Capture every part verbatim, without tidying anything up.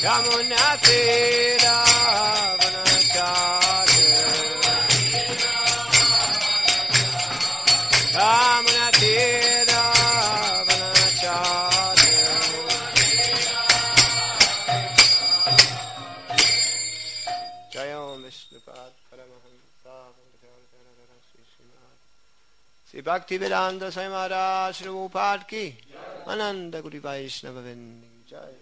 Yamuna Tira Vanachari Yamuna Tira Vanachari Jayam Vishnupad Paramahamsa Sri Bhakti Vedanta Swami Maharaj Sri Prabhupada Ki Ananda Koti Vaishnava Vindi Jai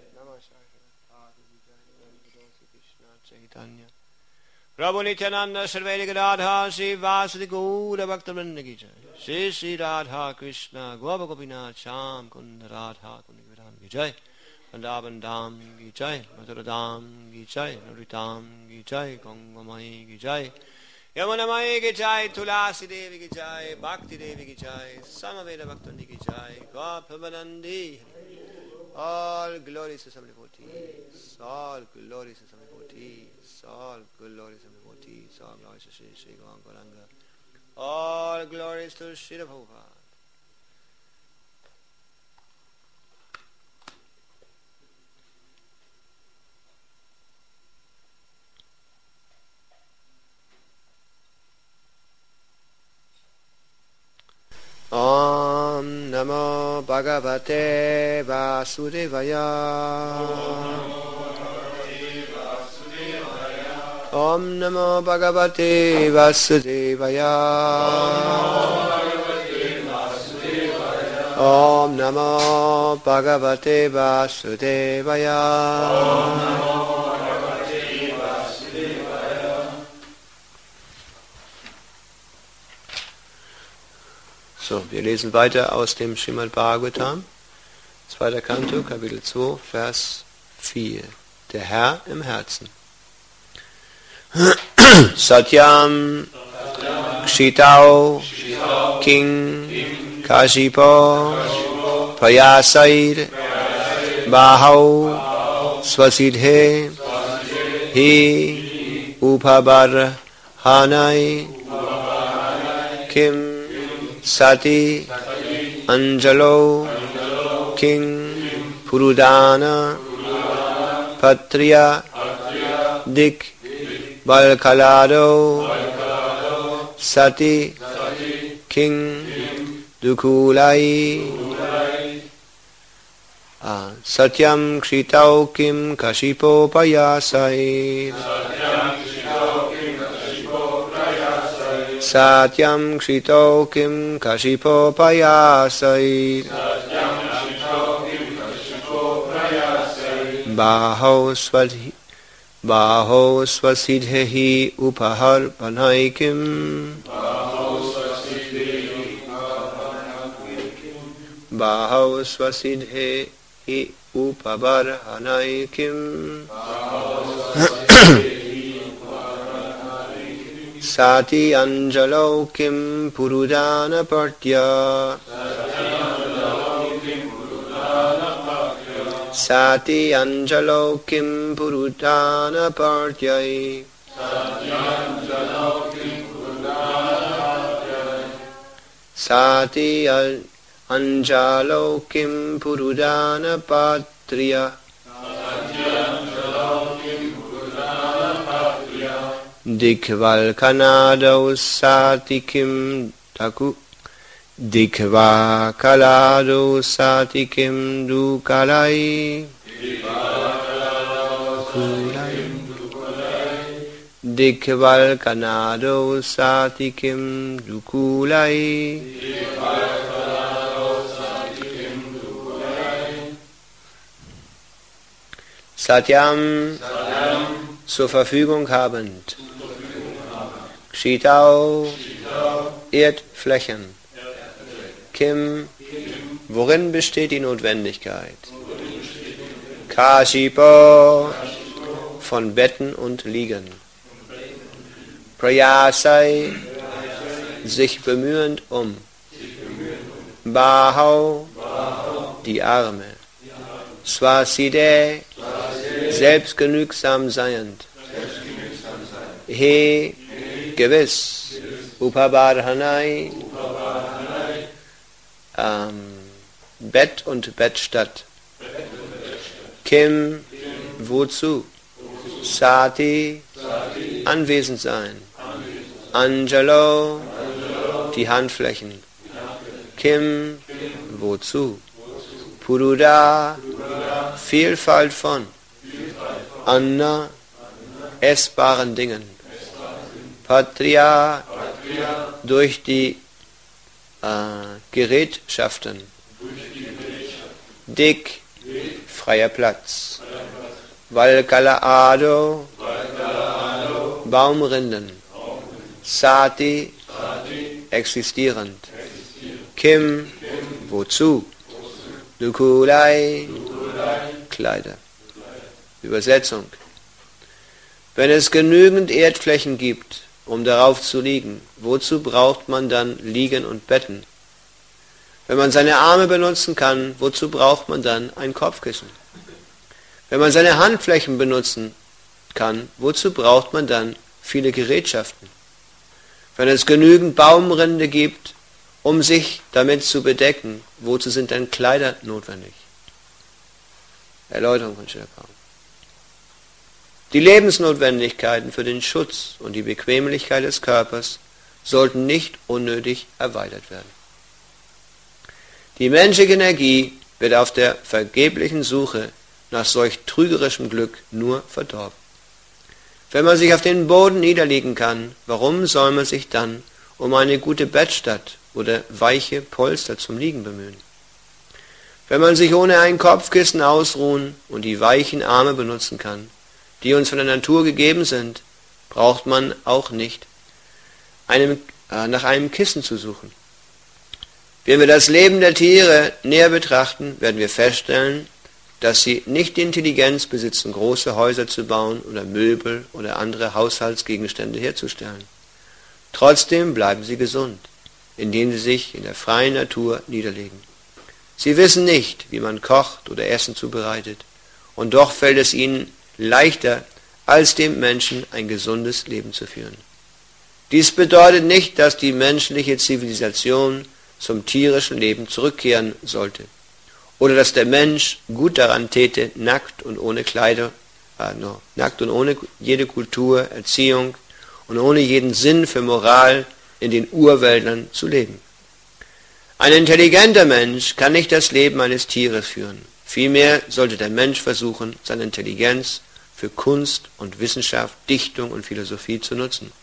Chaitanya Prabhu Nityananda Sarvedi Radha Sri Vasudi Gaura Bhakta Vrinda Ki Jai Sri Sri Radha Krishna Gopa Gopinath Sham Kunda Radha Kunda Vedam Ki Jai Vrindavan Dham Ki Jai Mathura Dham Ki Jai Nuritam Ki Jai Gangamai Ki Jai Yamuna Mai Ki Jai Tulasi Devi Ki Jai Bhakti Devi Ki Jai Samaveda Bhaktandi Ki Jai Gopavanandi. All glories to some devotees, all glories to some devotees, all glories to some devotees, all glories to Sri Sri Gauranga, all glories to Sri Prabhupada. Om Namo Bhagavate Vasudevaya. Om Namo Bhagavate Vasudevaya. Om Namo Bhagavate Vasudevaya. So, wir lesen weiter aus dem Srimad Bhagavatam, zweiter Kanto, Kapitel zwei, Vers vier. Der Herr im Herzen. Satyam, Kshitau, King, Kashipo, Prayasair, Bahau, Swasidhe, Hi, Upabar, Hanai, Kim, Sati, Anjalo, King, Purudana, Patriya, Dik, Balkalado, Sati, King, Dukulai, ah, Satyam Kshitau Kim Kashipo Payasai. Satyam Kshito Kim Kashipo Payasai. Baho Swadhi Baho Swasidhehi Upahar Banai Kim. Baho Swasidhehi Upabar Hanai Kim. Sati Anjalo Kim Purudana Partya. Sati Anjalo Kim Purudana Partyai. Sati Anjalo Kim Purudana Patriya. Dikval Kanado Sati Kim Taku Dikva Kalado Sati Kim Dukalai Dikval Kanado Sati Kim Dukulai. Satyam zur Verfügung habend. Kshitau, Erdflächen. Kim, worin besteht die Notwendigkeit? Kashipo, von Betten und Liegen. Prayasai, sich bemühend um. Bahau, die Arme. Swaside, selbstgenügsam seiend. He, gewiss. Upabarhanai, ähm, Bett und Bettstatt. Kim, Wozu? Sati, anwesend sein. Angelo, die Handflächen. Kim, wozu? Puruda, Vielfalt von. Anna, essbaren Dingen. Patria, durch die äh, Gerätschaften. Dik, freier Platz. Valkalaado, Baumrinden. Sati, existierend. Kim, wozu? Nukulai, Kleider. Übersetzung. Wenn es genügend Erdflächen gibt, um darauf zu liegen, wozu braucht man dann Liegen und Betten? Wenn man seine Arme benutzen kann, wozu braucht man dann ein Kopfkissen? Wenn man seine Handflächen benutzen kann, wozu braucht man dann viele Gerätschaften? Wenn es genügend Baumrinde gibt, um sich damit zu bedecken, wozu sind dann Kleider notwendig? Erläuterung von Srila Prabhupada. Die Lebensnotwendigkeiten für den Schutz und die Bequemlichkeit des Körpers sollten nicht unnötig erweitert werden. Die menschliche Energie wird auf der vergeblichen Suche nach solch trügerischem Glück nur verdorben. Wenn man sich auf den Boden niederlegen kann, warum soll man sich dann um eine gute Bettstatt oder weiche Polster zum Liegen bemühen? Wenn man sich ohne ein Kopfkissen ausruhen und die weichen Arme benutzen kann, die uns von der Natur gegeben sind, braucht man auch nicht einem, äh, nach einem Kissen zu suchen. Wenn wir das Leben der Tiere näher betrachten, werden wir feststellen, dass sie nicht die Intelligenz besitzen, große Häuser zu bauen oder Möbel oder andere Haushaltsgegenstände herzustellen. Trotzdem bleiben sie gesund, indem sie sich in der freien Natur niederlegen. Sie wissen nicht, wie man kocht oder Essen zubereitet, und doch fällt es ihnen leichter, als dem Menschen ein gesundes Leben zu führen. Dies bedeutet nicht, dass die menschliche Zivilisation zum tierischen Leben zurückkehren sollte, oder dass der Mensch gut daran täte, nackt und ohne Kleider, äh, no, nackt und ohne jede Kultur, Erziehung und ohne jeden Sinn für Moral in den Urwäldern zu leben. Ein intelligenter Mensch kann nicht das Leben eines Tieres führen. Vielmehr sollte der Mensch versuchen, seine Intelligenz für Kunst und Wissenschaft, Dichtung und Philosophie zu nutzen.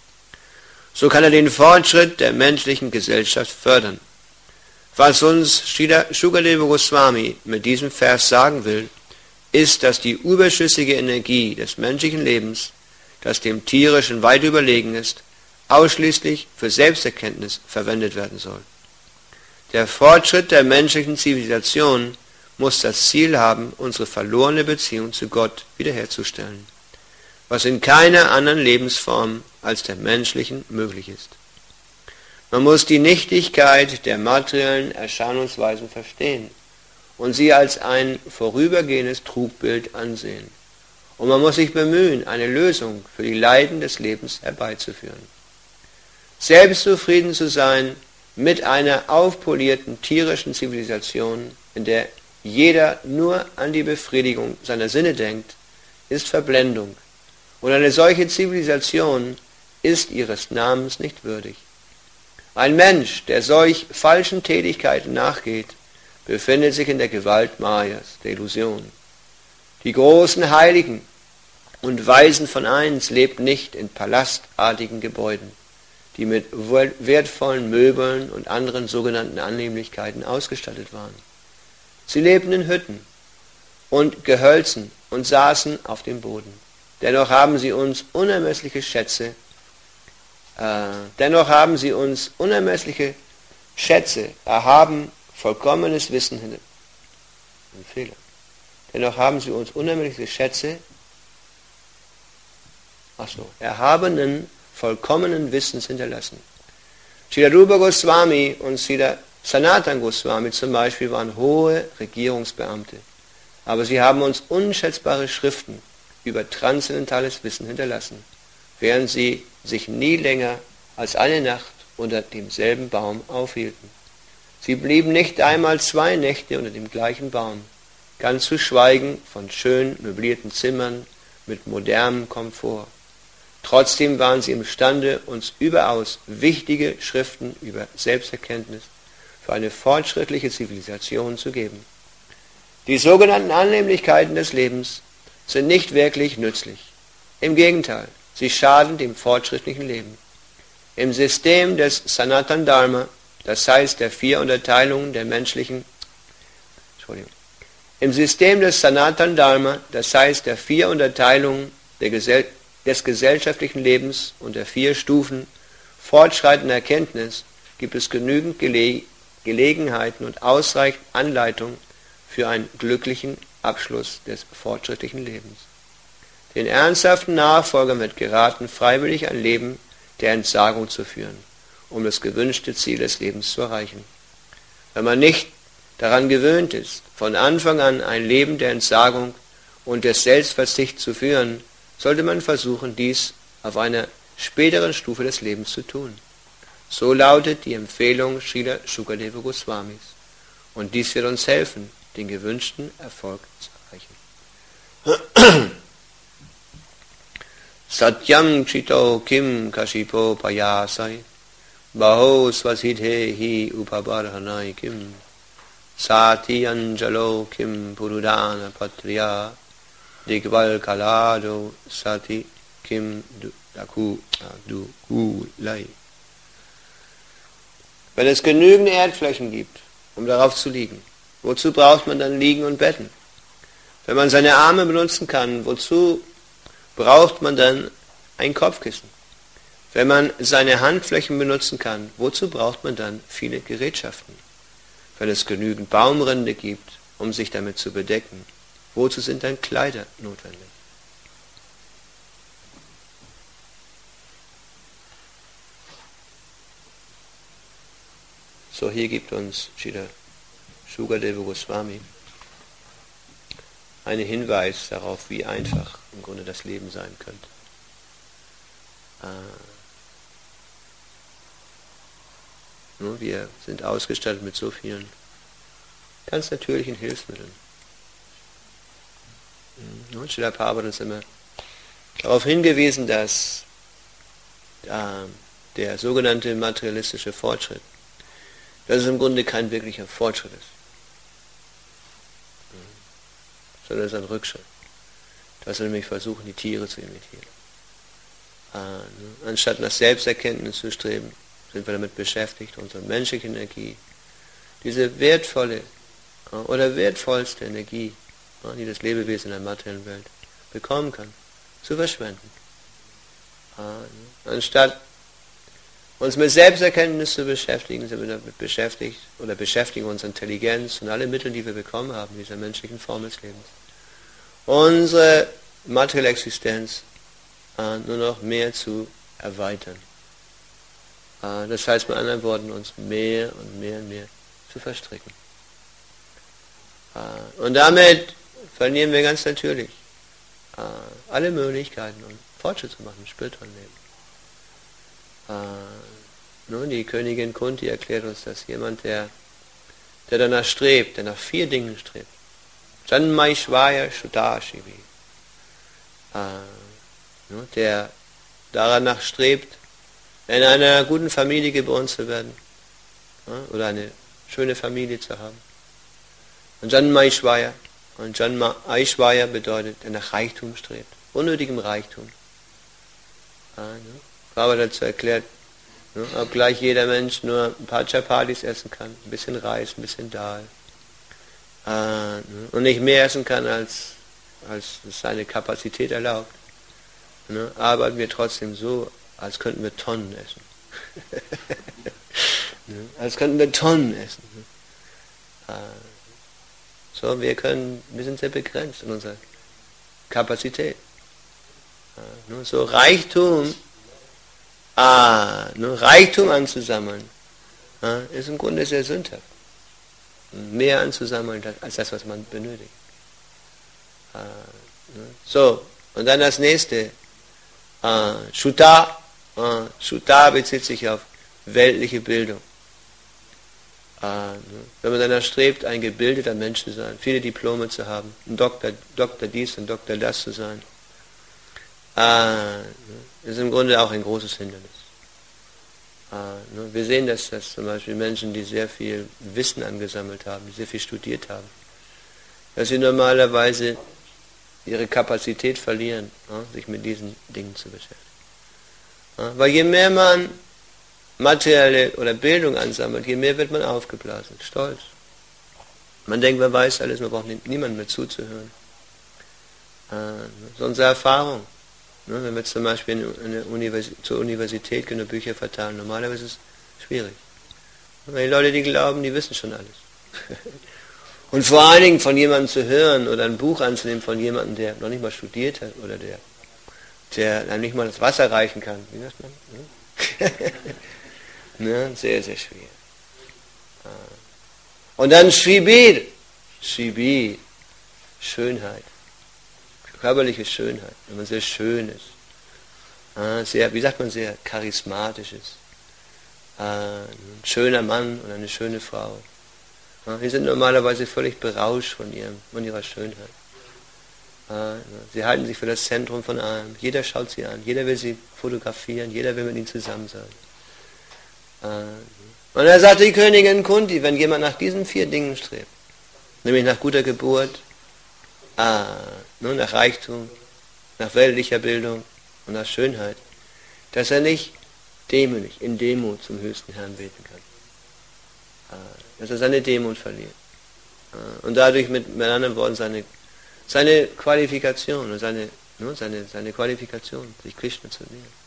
So kann er den Fortschritt der menschlichen Gesellschaft fördern. Was uns Shukadeva Goswami mit diesem Vers sagen will, ist, dass die überschüssige Energie des menschlichen Lebens, das dem tierischen weit überlegen ist, ausschließlich für Selbsterkenntnis verwendet werden soll. Der Fortschritt der menschlichen Zivilisation muss das Ziel haben, unsere verlorene Beziehung zu Gott wiederherzustellen, was in keiner anderen Lebensform als der menschlichen möglich ist. Man muss die Nichtigkeit der materiellen Erscheinungsweisen verstehen und sie als ein vorübergehendes Trugbild ansehen. Und man muss sich bemühen, eine Lösung für die Leiden des Lebens herbeizuführen. Selbstzufrieden zu sein mit einer aufpolierten tierischen Zivilisation, in der jeder nur an die Befriedigung seiner Sinne denkt, ist Verblendung. Und eine solche Zivilisation ist ihres Namens nicht würdig. Ein Mensch, der solch falschen Tätigkeiten nachgeht, befindet sich in der Gewalt Mayas, der Illusion. Die großen Heiligen und Weisen von einst lebten nicht in palastartigen Gebäuden, die mit wertvollen Möbeln und anderen sogenannten Annehmlichkeiten ausgestattet waren. Sie lebten in Hütten und Gehölzen und saßen auf dem Boden. Dennoch haben sie uns unermessliche Schätze, äh, dennoch haben sie uns unermessliche Schätze, erhaben vollkommenes Wissen hinter. Ein Fehler. Dennoch haben sie uns unermessliche Schätze, ach so, erhabenen, vollkommenen Wissens hinterlassen. Srila Rupa Goswami und Srila Sanatana Goswami zum Beispiel waren hohe Regierungsbeamte, aber sie haben uns unschätzbare Schriften über transzendentales Wissen hinterlassen, während sie sich nie länger als eine Nacht unter demselben Baum aufhielten. Sie blieben nicht einmal zwei Nächte unter dem gleichen Baum, ganz zu schweigen von schön möblierten Zimmern mit modernem Komfort. Trotzdem waren sie imstande, uns überaus wichtige Schriften über Selbsterkenntnis für eine fortschrittliche Zivilisation zu geben. Die sogenannten Annehmlichkeiten des Lebens sind nicht wirklich nützlich. Im Gegenteil, sie schaden dem fortschrittlichen Leben. Im System des Sanatan Dharma, das heißt der vier Unterteilungen der menschlichen, Entschuldigung, im System des Sanatan Dharma, das heißt der vier Unterteilungen der Gesell des gesellschaftlichen Lebens und der vier Stufen fortschreitender Erkenntnis, gibt es genügend Gele Gelegenheiten und ausreichend Anleitung für einen glücklichen Abschluss des fortschrittlichen Lebens. Den ernsthaften Nachfolgern wird geraten, freiwillig ein Leben der Entsagung zu führen, um das gewünschte Ziel des Lebens zu erreichen. Wenn man nicht daran gewöhnt ist, von Anfang an ein Leben der Entsagung und des Selbstverzichts zu führen, sollte man versuchen, dies auf einer späteren Stufe des Lebens zu tun. So lautet die Empfehlung Srila Shukadeva Goswamis. Und dies wird uns helfen, den gewünschten Erfolg zu erreichen. Satyam chito kim kashipo payasai baho swasithe hi upabarhanai kim sati anjalo kim purudana patriya digval kalado sati kim daku dukulai. Wenn es genügend Erdflächen gibt, um darauf zu liegen, wozu braucht man dann liegen und betten? Wenn man seine Arme benutzen kann, wozu braucht man dann ein Kopfkissen? Wenn man seine Handflächen benutzen kann, wozu braucht man dann viele Gerätschaften? Wenn es genügend Baumrinde gibt, um sich damit zu bedecken, wozu sind dann Kleider notwendig? So, hier gibt uns Srila Shukadeva Goswami einen Hinweis darauf, wie einfach im Grunde das Leben sein könnte. Äh, nun, wir sind ausgestattet mit so vielen ganz natürlichen Hilfsmitteln. Und Srila Prabhupada ist immer darauf hingewiesen, dass äh, der sogenannte materialistische Fortschritt, dass es im Grunde kein wirklicher Fortschritt ist, sondern es ist ein Rückschritt. Dass wir nämlich versuchen, die Tiere zu imitieren. Äh, ne? Anstatt nach Selbsterkenntnis zu streben, sind wir damit beschäftigt, unsere menschliche Energie, diese wertvolle äh, oder wertvollste Energie, äh, die das Lebewesen in der materiellen Welt bekommen kann, zu verschwenden. Äh, ne? Anstatt uns mit Selbsterkenntnis zu beschäftigen, sind wir damit beschäftigt oder beschäftigen unsere Intelligenz und alle Mittel, die wir bekommen haben, in dieser menschlichen Form des Lebens, unsere materielle Existenz äh, nur noch mehr zu erweitern. Äh, das heißt mit anderen Worten, uns mehr und mehr und mehr zu verstricken. Äh, und damit verlieren wir ganz natürlich äh, alle Möglichkeiten, um Fortschritt zu machen im spirituellen Leben. Äh, nun, die Königin Kunti erklärt uns, dass jemand, der, der danach strebt, der nach vier Dingen strebt, Janmaishvaya Shuddhashivi, äh, der danach strebt, in einer guten Familie geboren zu werden, äh, oder eine schöne Familie zu haben. Und Janmaishvaya, und Janmaishvaya bedeutet, der nach Reichtum strebt, unnötigem Reichtum. Äh, ne? Aber dazu erklärt, ne, obgleich jeder Mensch nur ein paar Chapatis essen kann, ein bisschen Reis, ein bisschen Dal, äh, ne, und nicht mehr essen kann, als, als seine Kapazität erlaubt, ne, arbeiten wir trotzdem so, als könnten wir Tonnen essen. ne, als könnten wir Tonnen essen. Ne. Äh, so, wir können, wir sind sehr begrenzt in unserer Kapazität. Äh, ne, so Reichtum, Ah, ne, Reichtum anzusammeln, ja, ist im Grunde sehr sündhaft. Mehr anzusammeln als das, was man benötigt. Ah, ne. So, und dann das nächste. Ah, Shuddha. Ah, Shuddha bezieht sich auf weltliche Bildung. Wenn man danach strebt, ein gebildeter Mensch zu sein, viele Diplome zu haben, ein Doktor, Doktor dies und Doktor das zu sein, ist im Grunde auch ein großes Hindernis. Wir sehen, dass das zum Beispiel Menschen, die sehr viel Wissen angesammelt haben, die sehr viel studiert haben, dass sie normalerweise ihre Kapazität verlieren, sich mit diesen Dingen zu beschäftigen. Weil je mehr man materielle oder Bildung ansammelt, je mehr wird man aufgeblasen, stolz. Man denkt, man weiß alles, man braucht niemandem mehr zuzuhören. So unsere Erfahrung. Wenn wir zum Beispiel in eine Universität, zur Universität gehen und Bücher verteilen, normalerweise ist es schwierig. Weil die Leute, die glauben, die wissen schon alles. Und vor allen Dingen von jemandem zu hören oder ein Buch anzunehmen von jemandem, der noch nicht mal studiert hat oder der, der einem nicht mal das Wasser reichen kann. Wie sagt man? Ne? Sehr, sehr schwierig. Und dann Shibir. Shibir. Schönheit. Körperliche Schönheit. Wenn man sehr schön ist. Sehr, wie sagt man, sehr charismatisch ist. Ein schöner Mann und eine schöne Frau. Die sind normalerweise völlig berauscht von, ihrem, von ihrer Schönheit. Sie halten sich für das Zentrum von allem. Jeder schaut sie an. Jeder will sie fotografieren. Jeder will mit ihnen zusammen sein. Und da sagt die Königin Kunti, wenn jemand nach diesen vier Dingen strebt, nämlich nach guter Geburt, ah, nur nach Reichtum, nach weltlicher Bildung und nach Schönheit, dass er nicht demütig, in Demut zum höchsten Herrn beten kann. Dass er seine Demut verliert. Und dadurch mit, mit anderen Worten seine, seine Qualifikation, und seine, ne, seine, seine Qualifikation, sich Krishna zu nähern.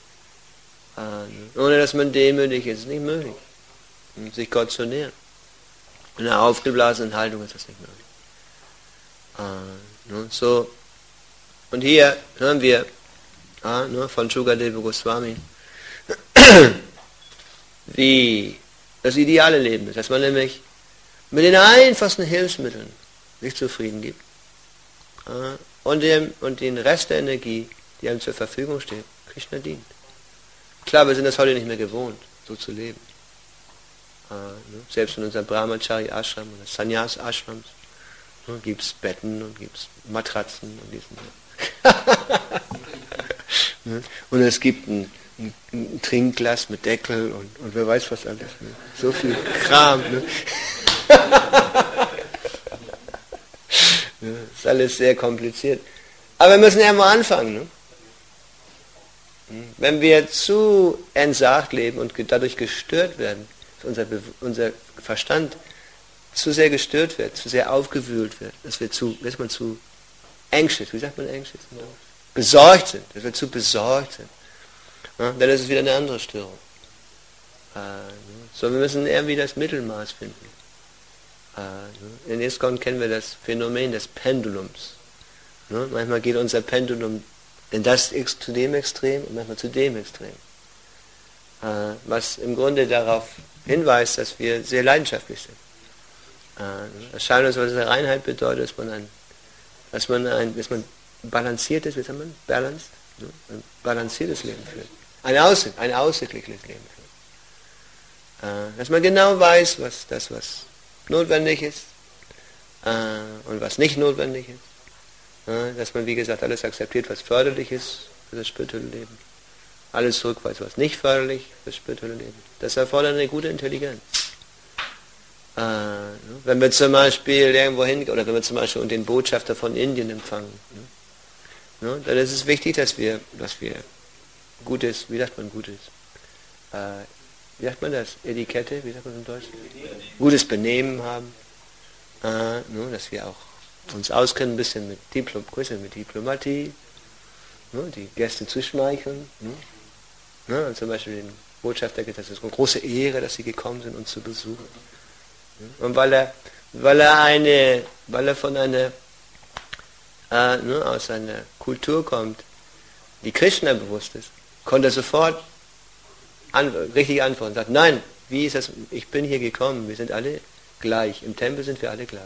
Ohne dass man demütig ist, ist es nicht möglich, sich Gott zu nähern. In einer aufgeblasenen Haltung ist das nicht möglich. Uh, ne, so. Und hier hören wir uh, ne, von Shukadeva Goswami, wie das ideale Leben ist, dass man nämlich mit den einfachsten Hilfsmitteln sich zufrieden gibt uh, und, dem, und den Rest der Energie, die einem zur Verfügung steht, Krishna dient. Klar, wir sind das heute nicht mehr gewohnt, so zu leben. Uh, ne, selbst in unserem Brahmachari Ashram oder Sannyas Ashrams gibt es Betten und gibt es Matratzen und diesen. Und es gibt ein, ein, ein Trinkglas mit Deckel und, und wer weiß was alles. Ne? So viel Kram. Ne? Das ist alles sehr kompliziert. Aber wir müssen ja mal anfangen. Ne? Wenn wir zu entsagt leben und dadurch gestört werden, dass unser, unser Verstand zu sehr gestört wird, zu sehr aufgewühlt wird, dass wir zu, dass man zu anxious, wie sagt man anxious? Besorgt sind, dass wir zu besorgt sind. Ja, dann ist es wieder eine andere Störung. Äh, so, wir müssen irgendwie das Mittelmaß finden. Äh, in ISKCON kennen wir das Phänomen des Pendulums. Ne? Manchmal geht unser Pendulum in das zu dem Extrem und manchmal zu dem Extrem. Äh, was im Grunde darauf hinweist, dass wir sehr leidenschaftlich sind. Es scheint uns, was Reinheit bedeutet, dass man ein, dass man ein, dass man balanciert ist, wie sagt man, balanced, ne? Ein balanciertes Leben führt. Ein, aus, ein ausgeglichenes Leben führt. Dass man genau weiß, was das, was notwendig ist und was nicht notwendig ist. Dass man, wie gesagt, alles akzeptiert, was förderlich ist für das spirituelle Leben. Alles zurückweist, was nicht förderlich für das spirituelle Leben. Das erfordert eine gute Intelligenz. Äh, wenn wir zum Beispiel irgendwo hingehen, oder wenn wir zum Beispiel den Botschafter von Indien empfangen, ne, dann ist es wichtig, dass wir, dass wir gutes, wie sagt man gutes, äh, wie sagt man das, Etikette, wie sagt man im Deutschen? Gutes Benehmen haben, äh, ne, dass wir auch uns auskennen ein bisschen mit, Diplom, mit Diplomatie, ne, die Gäste zu schmeicheln, ne, ne, und zum Beispiel den Botschafter geht das ist eine große Ehre, dass sie gekommen sind, uns zu besuchen. Und weil er, weil er eine, weil er von einer, äh, ne, aus einer Kultur kommt, die Krishna bewusst ist, konnte er sofort an, richtig antworten. Sagt, nein, wie ist das? Ich bin hier gekommen. Wir sind alle gleich. Im Tempel sind wir alle gleich.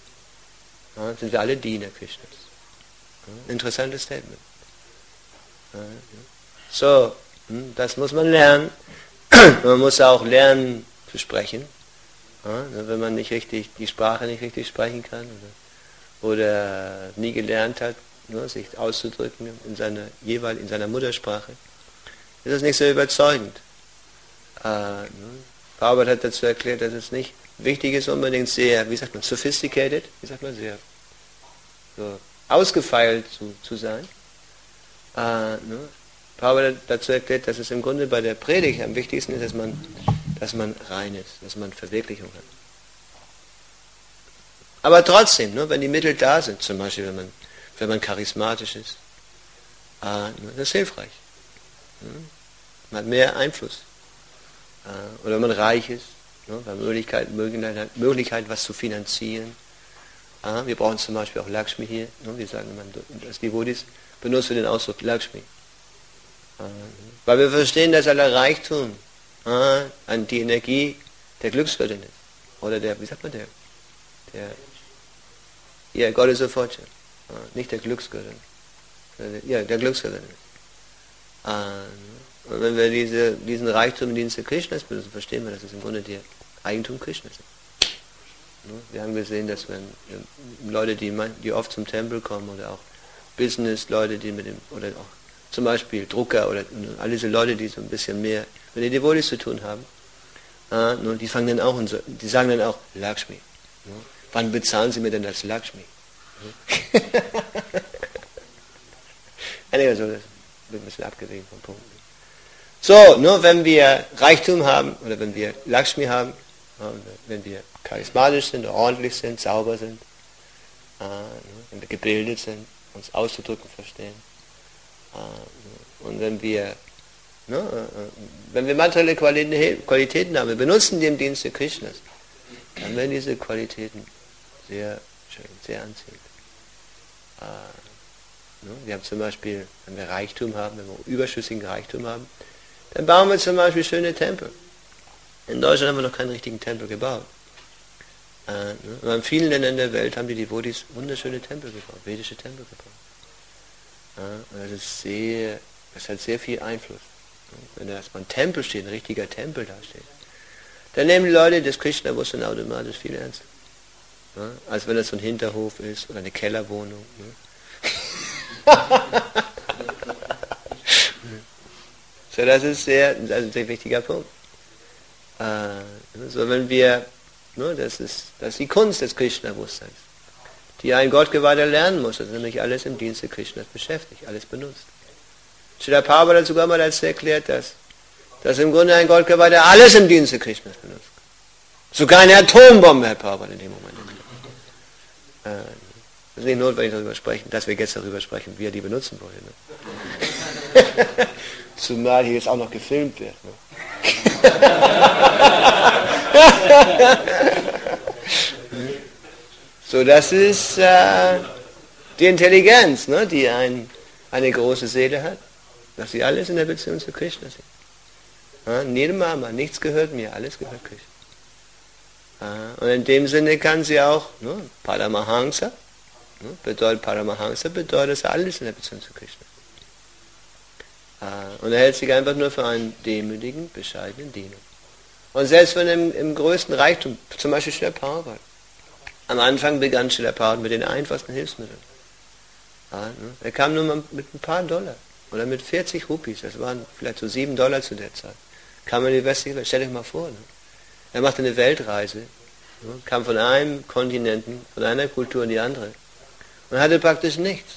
Ja, sind wir alle Diener Krishnas. Ja, interessantes Statement. Ja, ja. So, hm, das muss man lernen. Man muss auch lernen zu sprechen. Ja, wenn man nicht richtig, die Sprache nicht richtig sprechen kann oder, oder nie gelernt hat, ne, sich auszudrücken in seiner, jeweils in seiner Muttersprache, ist das nicht so überzeugend. Äh, ne? Prabhupada hat dazu erklärt, dass es nicht wichtig ist, unbedingt sehr, wie sagt man, sophisticated, wie sagt man, sehr so ausgefeilt zu, zu sein. Äh, ne? Prabhupada hat dazu erklärt, dass es im Grunde bei der Predigt am wichtigsten ist, dass man, dass man rein ist, dass man Verwirklichung hat. Aber trotzdem, ne, wenn die Mittel da sind, zum Beispiel wenn man, wenn man charismatisch ist, äh, ne, das ist hilfreich. Ne? Man hat mehr Einfluss. Äh, oder wenn man reich ist, ne, weil Möglichkeit, Möglichkeit, Möglichkeit, was zu finanzieren. Äh, wir brauchen zum Beispiel auch Lakshmi hier. Ne, wir sagen immer, als Devotis benutzen wir den Ausdruck Lakshmi. Äh, weil wir verstehen, dass aller Reichtum äh, an die Energie der Glücksgöttin ist. Oder der, wie sagt man der? Der ja, yeah, Goddess of Fortune. Uh, nicht der Glücksgöttin. Ja, yeah, der Glücksgöttin. Uh, und wenn wir diese, diesen Reichtum im Dienste Krishnas benutzen, verstehen wir, dass es im Grunde der Eigentum Krishnas ist. Uh, wir haben gesehen, dass wenn uh, Leute, die, die oft zum Tempel kommen, oder auch Business-Leute, die mit dem, oder auch zum Beispiel Drucker, oder uh, all diese Leute, die so ein bisschen mehr mit den Devotis zu tun haben, uh, die fangen dann auch, und so, die sagen dann auch Lakshmi. Uh, Wann bezahlen Sie mir denn das Lakshmi? Also, das wird ein bisschen abgewegen vom Punkt. So, nur wenn wir Reichtum haben, oder wenn wir Lakshmi haben, wenn wir charismatisch sind, ordentlich sind, sauber sind, wenn wir gebildet sind, uns auszudrücken verstehen, und wenn wir, wenn wir materielle Qualitäten haben, wir benutzen die im Dienste Krishnas, dann werden diese Qualitäten sehr schön, sehr anziehend. Äh, ne? Wir haben zum Beispiel, wenn wir Reichtum haben, wenn wir überschüssigen Reichtum haben, dann bauen wir zum Beispiel schöne Tempel. In Deutschland haben wir noch keinen richtigen Tempel gebaut. Äh, ne? Aber in vielen Ländern der Welt haben die Devotis wunderschöne Tempel gebaut, vedische Tempel gebaut. Äh, und das ist sehr, das hat sehr viel Einfluss. Wenn da erstmal ein Tempel steht, ein richtiger Tempel da steht, dann nehmen die Leute das Krishna-Bewusstsein automatisch viel ernster. Ja, als wenn es so ein Hinterhof ist oder eine Kellerwohnung. Ne? So, das ist sehr, das ist ein sehr wichtiger Punkt. Äh, so, wenn wir, ne, das ist, das ist die Kunst des Krishna-Bewusstseins, die ein Gottgeweihter lernen muss, das ist nämlich alles im Dienste Krishnas beschäftigt, alles benutzt. Srila Prabhupada hat sogar mal dazu erklärt, dass, dass im Grunde ein Gottgeweihter alles im Dienste Krishnas benutzt. Sogar eine Atombombe, Herr Prabhupada, in dem Moment. Äh, das ist nicht notwendig darüber sprechen, dass wir jetzt darüber sprechen, wie er die benutzen wollte. Ne? Zumal hier jetzt auch noch gefilmt wird. Ne? So, das ist äh, die Intelligenz, ne, die ein, eine große Seele hat, dass sie alles in der Beziehung zu Krishna sind. Ja, Nirmama, nichts gehört mir, alles gehört Krishna. Und in dem Sinne kann sie auch, ne, Paramahansa, ne, bedeutet Paramahansa, bedeutet, dass alles in der Beziehung zu Krishna. Und er hält sich einfach nur für einen demütigen, bescheidenen Diener. Und selbst wenn im, im größten Reichtum, zum Beispiel Srila Prabhupada, am Anfang begann Srila Prabhupada mit den einfachsten Hilfsmitteln. Ja, ne, er kam nur mal mit ein paar Dollar, oder mit vierzig Rupees, das waren vielleicht so sieben Dollar zu der Zeit, kam in die westliche Welt, stell euch mal vor, ne? Er machte eine Weltreise, kam von einem Kontinenten, von einer Kultur in die andere und hatte praktisch nichts.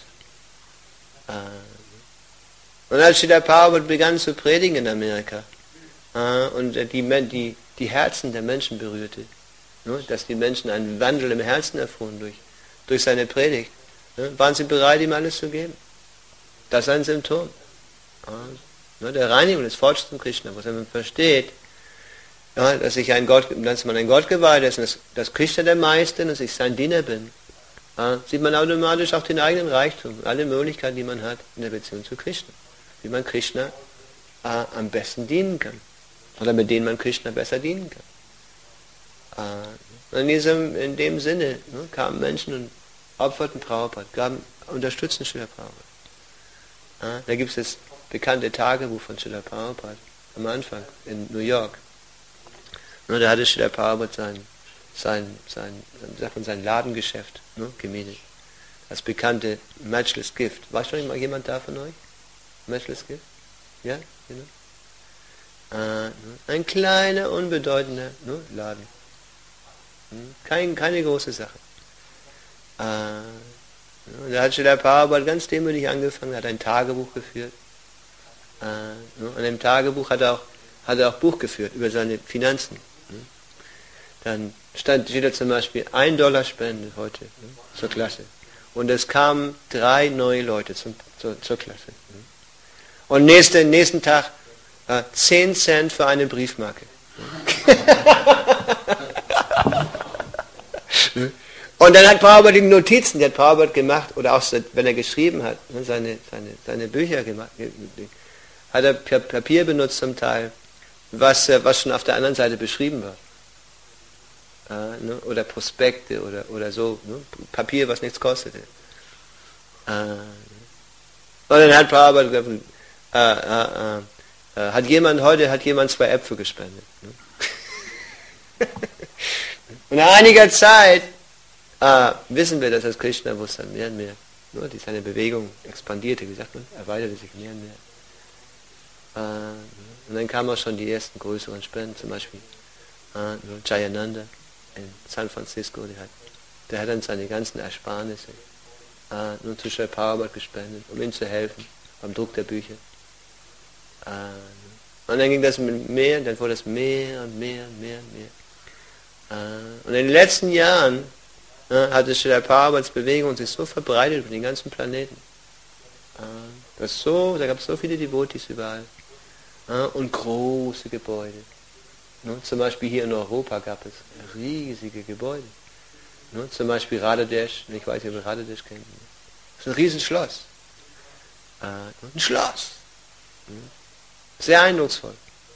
Und als Srila Prabhupada begann zu predigen in Amerika und die, die, die Herzen der Menschen berührte, dass die Menschen einen Wandel im Herzen erfuhren durch, durch seine Predigt, waren sie bereit, ihm alles zu geben. Das ist ein Symptom der Reinigung des Fortschritts in Krishna, was man versteht, ja, dass, ich ein Gott, dass man ein Gottgeweihter ist, dass, dass Krishna der Meister und dass ich sein Diener bin, ja, sieht man automatisch auch den eigenen Reichtum, alle Möglichkeiten, die man hat in der Beziehung zu Krishna, wie man Krishna äh, am besten dienen kann, oder mit denen man Krishna besser dienen kann. Äh, in, diesem, in dem Sinne ne, kamen Menschen und opferten Prabhupada, gaben, unterstützten Srila Prabhupada. Äh, da gibt es das bekannte Tagebuch von Srila Prabhupada am Anfang in New York. Und da hatte Srila Prabhupada seinen, sein, sein, sein, sagt man, sein Ladengeschäft, ne, gemietet. Das bekannte Matchless Gift. War schon mal jemand da von euch? Matchless Gift? Ja? Genau. Äh, ein kleiner, unbedeutender ne, Laden. Kein, keine große Sache. Äh, da hat Srila Prabhupada ganz demütig angefangen, hat ein Tagebuch geführt. Äh, an dem Tagebuch hat er, auch, hat er auch Buch geführt über seine Finanzen. Dann stand jeder zum Beispiel ein Dollar Spende heute ne, zur Klasse. Und es kamen drei neue Leute zum, zur, zur Klasse. Und nächsten, nächsten Tag äh, zehn Cent für eine Briefmarke. Und dann hat Prabhupada die Notizen, die hat Prabhupada gemacht, oder auch wenn er geschrieben hat, seine, seine, seine Bücher gemacht, hat er Papier benutzt zum Teil, was, was schon auf der anderen Seite beschrieben war. Äh, ne? Oder Prospekte oder, oder so, ne? Papier, was nichts kostete. Äh, und dann hat Prabhupada gesagt, äh, äh, äh, hat jemand heute hat jemand zwei Äpfel gespendet. Ne? Und nach einiger Zeit äh, wissen wir, dass das Krishna-Bewusstsein mehr und mehr, ne? Die seine Bewegung expandierte, wie sagt man, erweiterte sich mehr und mehr. Äh, und dann kamen auch schon die ersten größeren Spenden, zum Beispiel äh, Jayananda in San Francisco, der hat, der hat dann seine ganzen Ersparnisse äh, nur zu Srila Prabhupada gespendet, um ihm zu helfen beim Druck der Bücher. Äh, und dann ging das mehr, dann wurde das mehr und mehr und mehr und mehr. Äh, und in den letzten Jahren äh, hatte Srila Prabhupads Bewegung sich so verbreitet über den ganzen Planeten. Äh, das so, da gab es so viele Devotis überall. Äh, und große Gebäude. Ne, zum Beispiel hier in Europa gab es riesige Gebäude. Ne, zum Beispiel Radhadesh, ich weiß nicht, ob ihr Radhadesh kennt. Das ist ein Riesenschloss. Äh, ein Schloss. Ne, sehr eindrucksvoll.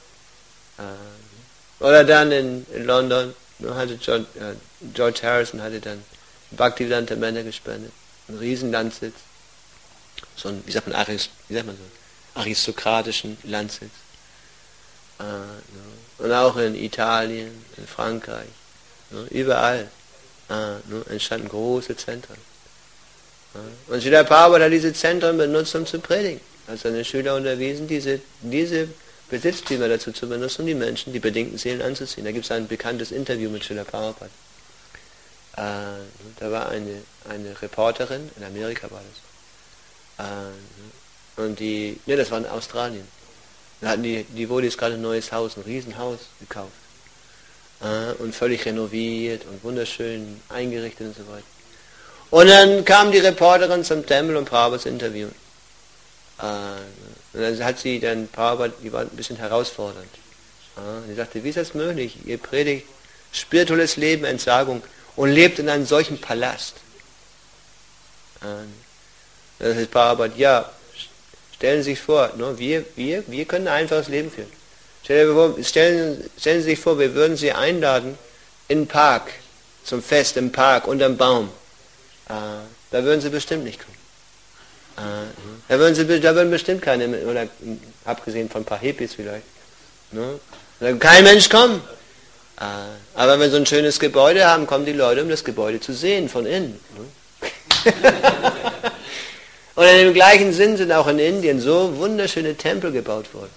Äh, oder dann in, in London ne, hatte George, äh, George Harrison hatte dann Bhaktivedanta Männer gespendet. Ein Riesenlandsitz. So ein, wie sagt man, Arist, wie sagt man so, aristokratischen Landsitz. Äh, ne. Und auch in Italien, in Frankreich, ne, überall äh, ne, entstanden große Zentren. Äh, und Srila Prabhupada hat diese Zentren benutzt, um zu predigen. Er hat seine Schüler unterwiesen, diese, diese Besitztümer dazu zu benutzen, um die Menschen, die bedingten Seelen anzuziehen. Da gibt es ein bekanntes Interview mit Srila Prabhupada. Äh, da war eine, eine Reporterin, in Amerika war das, äh, und die, ne, das war in Australien. Da hatten die, die Devotis gerade ein neues Haus, ein Riesenhaus gekauft. Äh, und völlig renoviert und wunderschön eingerichtet und so weiter. Und dann kam die Reporterin zum Tempel, um Prabhupada zu interviewen. Äh, und dann hat sie dann Prabhupada, die war ein bisschen herausfordernd. Äh, sie sagte, wie ist das möglich? Ihr predigt spirituelles Leben, Entsagung und lebt in einem solchen Palast. Äh, das ist Prabhupada, ja. Stellen Sie sich vor, ne, wir, wir, wir können ein einfaches Leben führen. Stellen, stellen, stellen Sie sich vor, wir würden Sie einladen in den Park, zum Fest im Park, unterm Baum. Äh, da würden Sie bestimmt nicht kommen. Äh, da, würden Sie, da würden bestimmt keine, oder abgesehen von ein paar Hippies vielleicht, ne, da würde kein Mensch kommen. Äh, aber wenn wir so ein schönes Gebäude haben, kommen die Leute, um das Gebäude zu sehen, von innen. Ne? Und in dem gleichen Sinn sind auch in Indien so wunderschöne Tempel gebaut worden.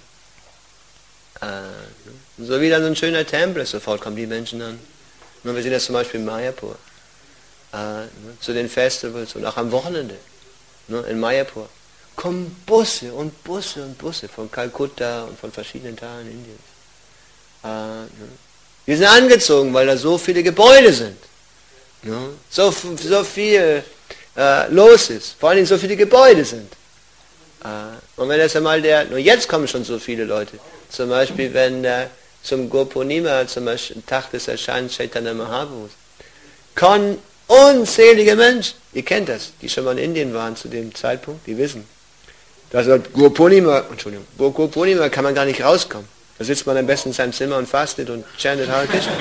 Äh, so wie dann so ein schöner Tempel ist, sofort kommen die Menschen an. Und wir sehen das zum Beispiel in Mayapur. Äh, ne, zu den Festivals und auch am Wochenende. Ne, in Mayapur kommen Busse und Busse und Busse von Kalkutta und von verschiedenen Teilen Indiens. Äh, ne. Die sind angezogen, weil da so viele Gebäude sind. Ne, so, so viel Äh, los ist, vor allen Dingen so viele Gebäude sind. Äh, und wenn das einmal der, nur jetzt kommen schon so viele Leute, zum Beispiel wenn äh, zum Gopurnima, zum Beispiel Tag des Erscheinens Chaitanya Mahaprabhus, kommen unzählige Menschen, ihr kennt das, die schon mal in Indien waren zu dem Zeitpunkt, die wissen, dass Gopurnima, Entschuldigung, Gopurnima kann man gar nicht rauskommen. Da sitzt man am besten in seinem Zimmer und fastet und chantet Hare Krishna.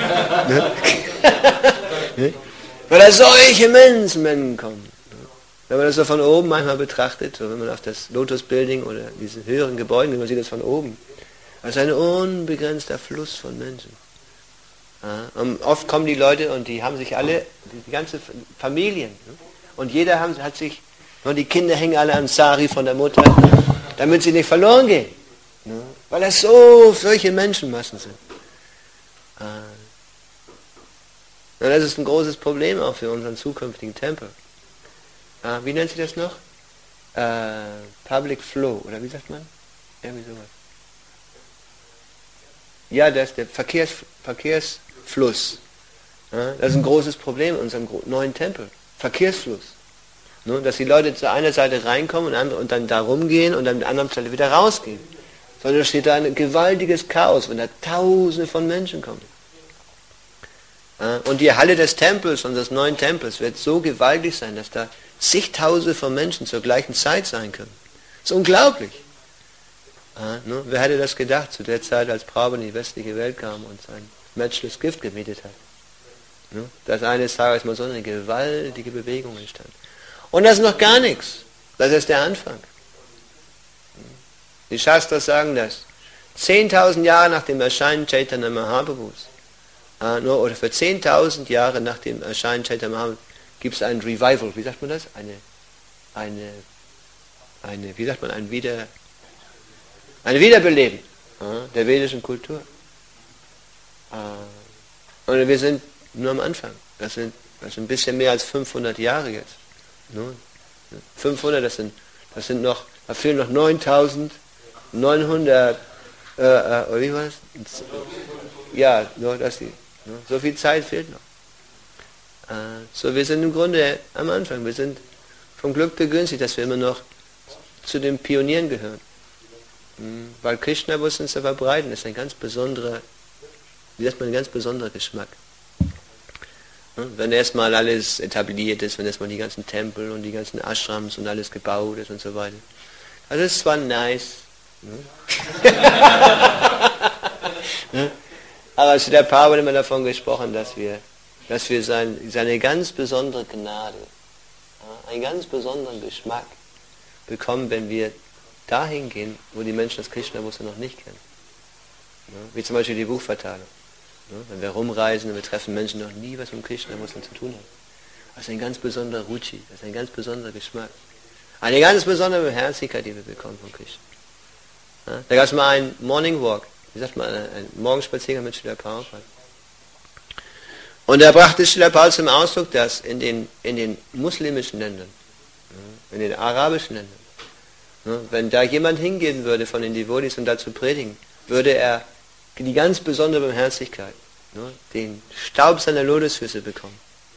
Ne? Weil da solche Menschenmengen kommen. Wenn man das so von oben manchmal betrachtet, so wenn man auf das Lotus Building oder diese höheren Gebäude, man sieht das von oben, das ist ein unbegrenzter Fluss von Menschen. Und oft kommen die Leute und die haben sich alle, die ganze Familien, und jeder hat sich, und die Kinder hängen alle am Sari von der Mutter, damit sie nicht verloren gehen. Weil das so solche Menschenmassen sind. Und das ist ein großes Problem auch für unseren zukünftigen Tempel. Wie nennt sich das noch? Uh, Public Flow, oder wie sagt man? Irgendwie sowas. Ja, das ist der Verkehrs, Verkehrsfluss. Ja, das ist ein großes Problem in unserem neuen Tempel. Verkehrsfluss. Nur, dass die Leute zu einer Seite reinkommen und, und dann da rumgehen und dann mit der anderen Seite wieder rausgehen. Sondern steht da ein gewaltiges Chaos, wenn da Tausende von Menschen kommen. Ja, und die Halle des Tempels, unseres neuen Tempels, wird so gewaltig sein, dass da zigtausende von Menschen zur gleichen Zeit sein können. Das ist unglaublich. Ja, ne? Wer hätte das gedacht zu der Zeit, als Prabhupada in die westliche Welt kam und sein Matchless Gift gemietet hat? Ne? Dass eines Tages mal so eine gewaltige Bewegung entstand. Und das ist noch gar nichts. Das ist der Anfang. Die Shastras sagen das. zehntausend Jahre nach dem Erscheinen Chaitanya Mahaprabhus, äh, nur, oder für zehntausend Jahre nach dem Erscheinen Chaitanya Mahaprabhus, gibt es ein Revival, wie sagt man das? Eine, eine, eine, wie sagt man, ein Wieder, ein Wiederbeleben äh, der vedischen Kultur. Äh, und wir sind nur am Anfang. Das sind, das sind ein bisschen mehr als fünfhundert Jahre jetzt. Nur, fünfhundert, das sind, das sind noch, da fehlen noch neuntausendneunhundert, äh, äh, wie war das? Ja, nur das die. Nur, so viel Zeit fehlt noch. So, wir sind im Grunde am Anfang. Wir sind vom Glück begünstigt, dass wir immer noch zu den Pionieren gehören. Weil Krishna muss uns ja verbreiten. Das ist ein ganz besonderer, wie sagt man, ein ganz besonderer Geschmack. Wenn erstmal alles etabliert ist, wenn erstmal die ganzen Tempel und die ganzen Ashrams und alles gebaut ist und so weiter. Das ist zwar nice. Aber zu der Paar wurde immer davon gesprochen, dass wir dass wir sein, seine ganz besondere Gnade, einen ganz besonderen Geschmack bekommen, wenn wir dahin gehen, wo die Menschen das Krishna-Bewusstsein noch nicht kennen. Wie zum Beispiel die Buchverteilung. Wenn wir rumreisen und wir treffen Menschen, die noch nie was mit dem Krishna-Bewusstsein zu tun haben. Das ist ein ganz besonderer Ruchi, das ist ein ganz besonderer Geschmack. Eine ganz besondere Beherzigkeit, die wir bekommen von Krishna. Da gab es mal einen Morning Walk, wie sagt man, einen Morgenspaziergang mit Srila Prabhupada. Und er brachte Srila Prabhupada zum Ausdruck, dass in den, in den muslimischen Ländern, in den arabischen Ländern, wenn da jemand hingehen würde von den Devotees und dazu predigen, würde er die ganz besondere Barmherzigkeit, den Staub seiner Lotosfüße bekommen.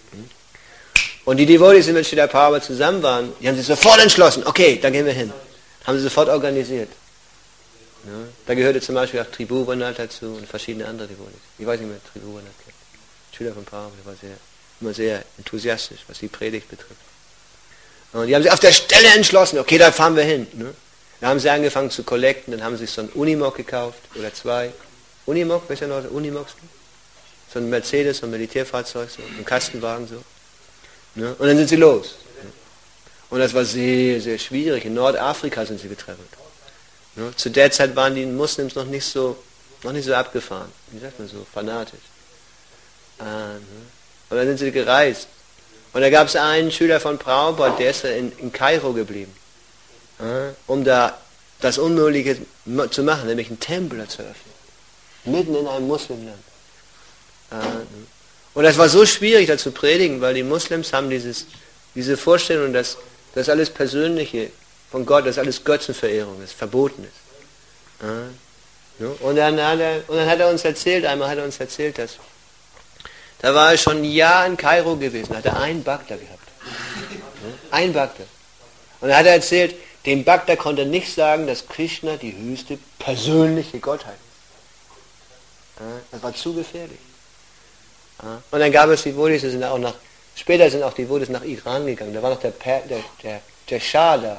Und die Devotees, die mit Srila Prabhupada zusammen waren, die haben sich sofort entschlossen, okay, da gehen wir hin. Haben sie sofort organisiert. Da gehörte zum Beispiel auch Tribhuvannath dazu und verschiedene andere Devotees. Ich weiß nicht mehr, Tribhuvannath kennt. Schüler von Prabhupada, der war sehr, immer sehr enthusiastisch, was die Predigt betrifft. Und die haben sich auf der Stelle entschlossen, okay, da fahren wir hin. Ne? Da haben sie angefangen zu kollekten, dann haben sie sich so ein Unimog gekauft, oder zwei. Unimog, weißt du noch, Unimog? So ein Mercedes, so ein Militärfahrzeug, so ein Kastenwagen so. Ne? Und dann sind sie los. Und das war sehr, sehr schwierig. In Nordafrika sind sie getravelt. Ne? Zu der Zeit waren die Muslims noch nicht so, noch nicht so abgefahren. Wie sagt man so, fanatisch. Ah, ne? Und dann sind sie gereist. Und da gab es einen Schüler von Prabhupada, der ist in, in Kairo geblieben, ah, um da das Unmögliche zu machen, nämlich einen Tempel zu öffnen. Mitten in einem Muslimland. Ah, ne? Und das war so schwierig, da zu predigen, weil die Muslims haben dieses, diese Vorstellung, dass das alles Persönliche von Gott, dass alles Götzenverehrung ist, verboten ist. Ah, ne? Und dann hat er, und dann hat er uns erzählt, einmal hat er uns erzählt, dass da war er schon ein Jahr in Kairo gewesen, hat er einen Bhakta gehabt. Ein Bhakta. Und da hat er erzählt, dem Bhakta konnte er nicht sagen, dass Krishna die höchste persönliche Gottheit ist. Das war zu gefährlich. Und dann gab es die Devotees, die sind auch nach, später sind auch die Devotees nach Iran gegangen. Da war noch der, der, der, der Schah da.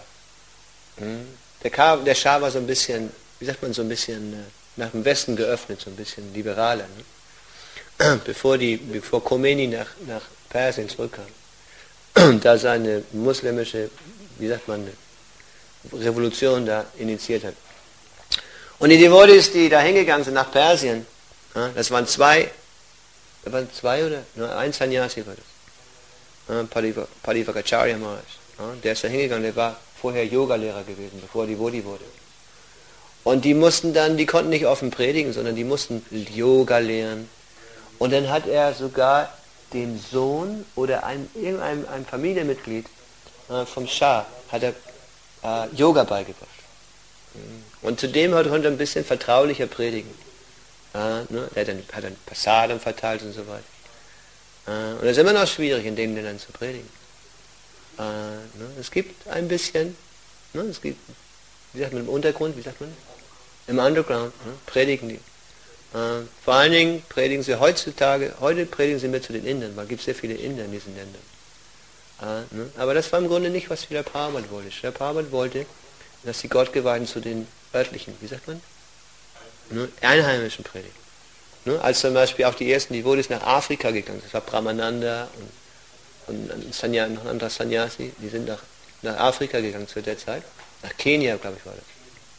Der, der Schah war so ein bisschen, wie sagt man, so ein bisschen nach dem Westen geöffnet, so ein bisschen liberaler. Ne? Bevor, die, bevor Khomeini nach, nach Persien zurückkam, da seine muslimische, wie sagt man, Revolution da initiiert hat. Und die Devotees, die da hingegangen sind nach Persien, das waren zwei da waren zwei oder, ne, ein Sannyasi war das. Äh, Parivakacharya Maharaj. Äh, der ist da hingegangen, der war vorher Yogalehrer gewesen, bevor er Devotee wurde. Und die mussten dann, die konnten nicht offen predigen, sondern die mussten Yoga lernen. Und dann hat er sogar dem Sohn oder einem, irgendeinem einem Familienmitglied äh, vom Schah hat er äh, Yoga beigebracht. Und zudem konnte er ein bisschen vertraulicher predigen. Äh, ne? Er hat dann, hat dann Passaden verteilt und so weiter. Äh, und das ist immer noch schwierig, in den Ländern zu predigen. Äh, ne? Es gibt ein bisschen, ne? Es gibt, wie sagt man, im Untergrund, wie sagt man? Im Underground, ne? Predigen die. Äh, vor allen Dingen predigen sie heutzutage, heute predigen sie mehr zu den Indern, weil es gibt sehr viele Inder in diesen Ländern. Äh, ne? Aber das war im Grunde nicht, was Srila Prabhupada wollte. Srila Prabhupada wollte, dass die Gottgeweihten zu den örtlichen, wie sagt man? Ne? Einheimischen predigen. Ne? Als zum Beispiel auch die ersten Devotees nach Afrika gegangen sind, das war Brahmananda und, und ein Sanya, noch ein anderer Sannyasi, die sind nach, nach Afrika gegangen zu der Zeit, nach Kenia, glaube ich, war das.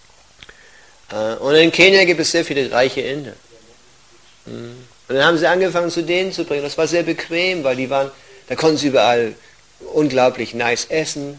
Und in Kenia gibt es sehr viele reiche Inder. Und dann haben sie angefangen, zu denen zu bringen. Das war sehr bequem, weil die waren, da konnten sie überall unglaublich nice essen.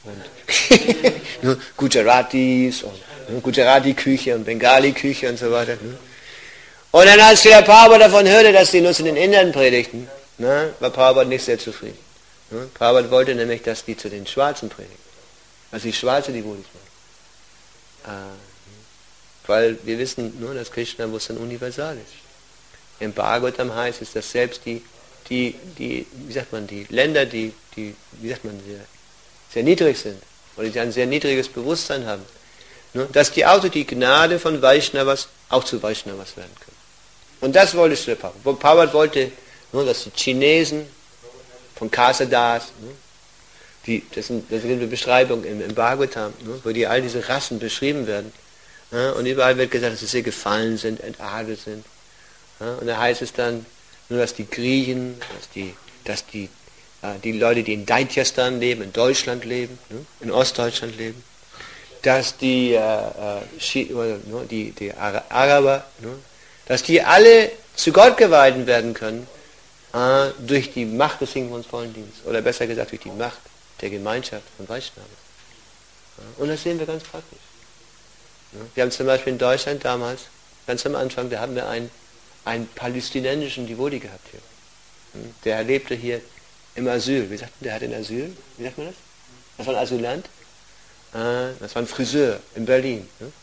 Ne? Und Gujaratis und ne? Gujarati-Küche und Bengali-Küche und so weiter. Ne? Und dann, als der Prabhupada davon hörte, dass die nur zu den Indern predigten, ne? war Prabhupada nicht sehr zufrieden. Ne? Prabhupada wollte nämlich, dass die zu den Schwarzen predigen. Also die Schwarze, die wohl nicht waren. Äh, Weil wir wissen nur, dass Krishna Bewusstsein universal ist. Im Bhagavatam heißt es, dass selbst die, die, die, wie sagt man, die Länder, die, die wie sagt man, sehr, sehr niedrig sind, oder die ein sehr niedriges Bewusstsein haben, nur, dass die auch durch die Gnade von Vaishnavas auch zu Vaishnavas werden können. Und das wollte Srila Prabhupada. Prabhupada wollte, nur, dass die Chinesen von Kasadas, nur, die, das, sind, das sind eine Beschreibung im, im Bhagavatam, nur, wo die all diese Rassen beschrieben werden. Ja, und überall wird gesagt, dass sie sehr gefallen sind, entadelt sind. Ja, und da heißt es dann nur, dass die Griechen, dass die, dass die, äh, die Leute, die in Daitjastan leben, in Deutschland leben, ne, in Ostdeutschland leben, dass die, äh, äh, oder, die, die Araber, ne, dass die alle zu Gott geweiht werden können äh, durch die Macht des hingebungsvollen Dienstes. Oder besser gesagt, durch die Macht der Gemeinschaft von Vaishnava. Ja, und das sehen wir ganz praktisch. Wir haben zum Beispiel in Deutschland damals, ganz am Anfang, da haben wir einen, einen palästinensischen Devotee gehabt hier. Der lebte hier im Asyl. Wie sagt man, der hat ein Asyl? Wie sagt man das? Das war ein Asylant. Das war ein Friseur in Berlin.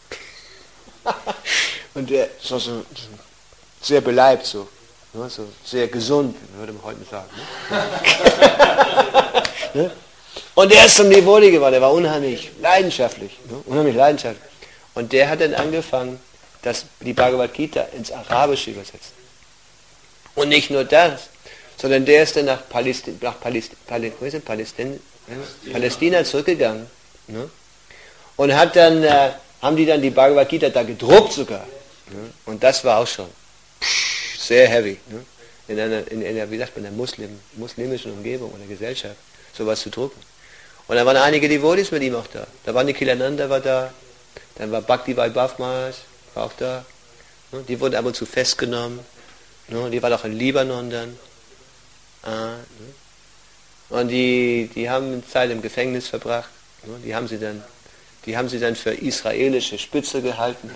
Und der war so sehr beleibt, so, so sehr gesund, würde man heute sagen. Und der ist zum Devotee geworden, der war unheimlich leidenschaftlich. Unheimlich leidenschaftlich. Und der hat dann angefangen, das, die Bhagavad Gita ins Arabische übersetzen. Und nicht nur das, sondern der ist dann nach, Palästin, nach Palästin, Palästin, Palästin, Palästina zurückgegangen. Ne? Und hat dann, äh, haben die dann die Bhagavad Gita da gedruckt sogar. Ne? Und das war auch schon pff, sehr heavy. Ne? In einer, in einer, wie sagt man, einer Muslim, muslimischen Umgebung oder Gesellschaft, sowas zu drucken. Und da waren einige Devotees mit ihm auch da. Da war Nikhilananda war da. Dann war Bhakti Vaibhav Maharaj, war auch da. Die wurden ab und zu festgenommen. Die war auch in Libanon dann. Und die, die haben Zeit im Gefängnis verbracht. Die haben sie dann, die haben sie dann für israelische Spitze gehalten.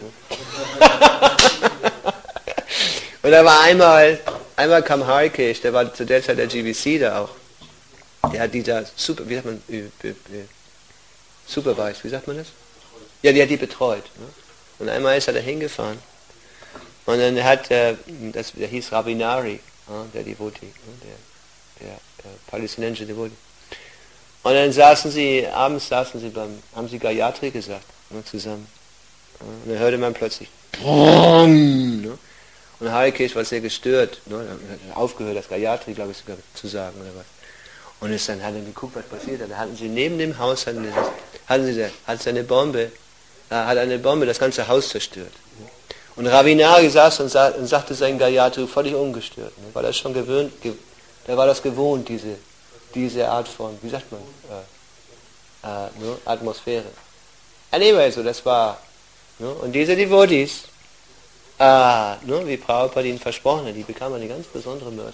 Und da war einmal, einmal kam Harikesh, der war zu der Zeit der G V C da auch. Der hat die da super, wie sagt man, supervised, wie sagt man das? Ja, die hat die betreut. Ne? Und einmal ist er da hingefahren. Und dann hat, äh, das, der hieß Ravinari, ja, der Devotee, ne? der, der, der palästinensische Devotee. Und dann saßen sie, abends saßen sie beim, haben sie Gayatri gesagt, ne, zusammen. Ja? Und dann hörte man plötzlich, BOOM! Ne? Und Harikesh war sehr gestört, ne? Er hat aufgehört, das Gayatri, glaube ich, sogar zu sagen oder was. Und ist dann hat er geguckt, was passiert hat. Da hatten sie neben dem Haus, hatten sie, hatten sie, hat sie eine Bombe, hat eine Bombe das ganze Haus zerstört. Und Ravinari saß und, sa und sagte sein Gayatri völlig ungestört. Ne? War das schon gewöhnt, ge der war das gewohnt, diese, diese Art von, wie sagt man, äh, äh, ne? Atmosphäre. Anyway, so das war, ne? Und diese Devotees, Ah, ne, wie Prabhupada ihnen versprochen hat, die bekamen eine ganz besondere Mercy.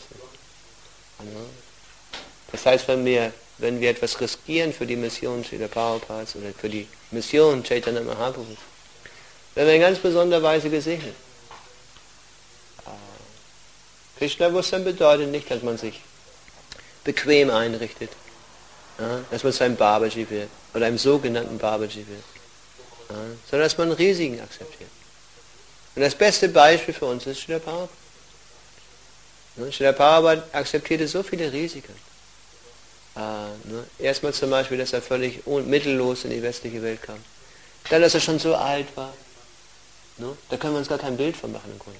Das heißt, wenn wir, wenn wir etwas riskieren für die Mission Srila Prabhupads oder für die Mission Chaitanya Mahaprabhus, werden wir in ganz besonderer Weise gesegnet. Krishna-Bewusstsein bedeutet nicht, dass man sich bequem einrichtet, ja, dass man zu einem Babaji wird oder einem sogenannten Babaji wird, ja, sondern dass man Risiken akzeptiert. Und das beste Beispiel für uns ist Srila Prabhupada. Ja, Srila Prabhupada akzeptierte so viele Risiken. Äh, ne, erstmal zum Beispiel, dass er völlig mittellos in die westliche Welt kam. Dann, dass er schon so alt war. Ne, da können wir uns gar kein Bild von machen im Grunde.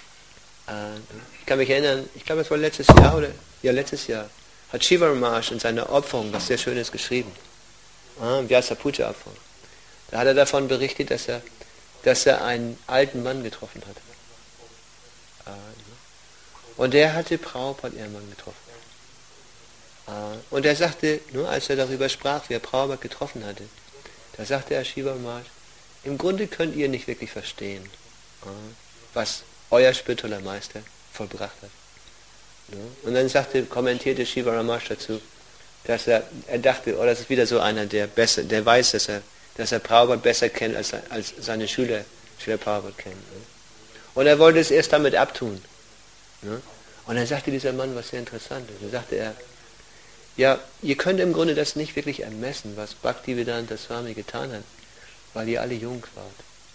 Ich kann mich erinnern, ich glaube es war letztes Jahr oder ja letztes Jahr, hat Shiva Ramash in seiner Opferung was sehr Schönes geschrieben. Vyasa Puja Opferung. Da hat er davon berichtet, dass er, dass er einen alten Mann getroffen hatte. Und der hatte Prabhupada irgendwann getroffen. Und er sagte, nur als er darüber sprach, wie er Prabhupada getroffen hatte, da sagte er Shiva Ramash, im Grunde könnt ihr nicht wirklich verstehen, was euer spiritueller Meister vollbracht hat. Ja. Und dann sagte, kommentierte Shiva Ramash dazu, dass er, er dachte, oh, das ist wieder so einer, der besser, der weiß, dass er, dass er Prabhupada besser kennt, als, als seine Schüler Srila Prabhupada kennen. Ja. Und er wollte es erst damit abtun. Ja. Und dann sagte dieser Mann was sehr Interessantes. Dann sagte er, ja, ihr könnt im Grunde das nicht wirklich ermessen, was Bhaktivedanta Swami getan hat, weil ihr alle jung wart.